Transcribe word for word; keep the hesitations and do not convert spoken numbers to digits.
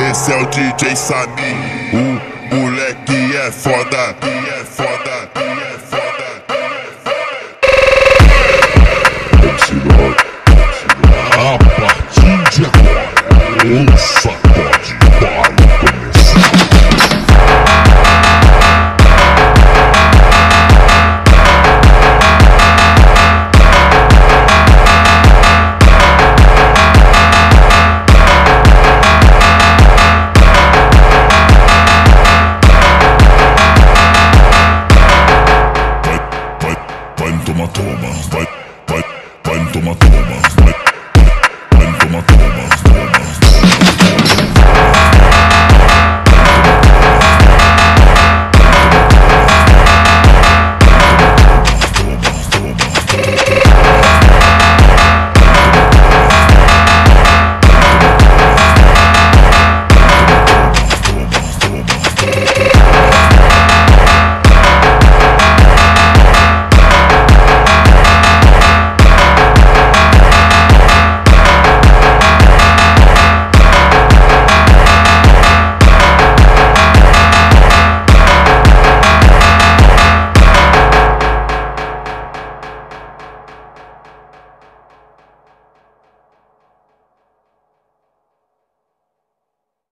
esse é o D J Samir. O moleque é foda, é foda, é foda. A partir de agora, ouça